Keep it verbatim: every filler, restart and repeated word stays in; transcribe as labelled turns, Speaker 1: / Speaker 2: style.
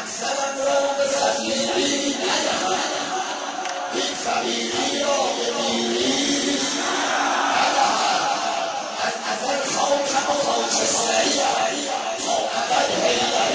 Speaker 1: سرم را به فقیری ندهم، این فقیری را به میری ندهم. از ازل خاکم و خاکستریم، تا ابد حیرت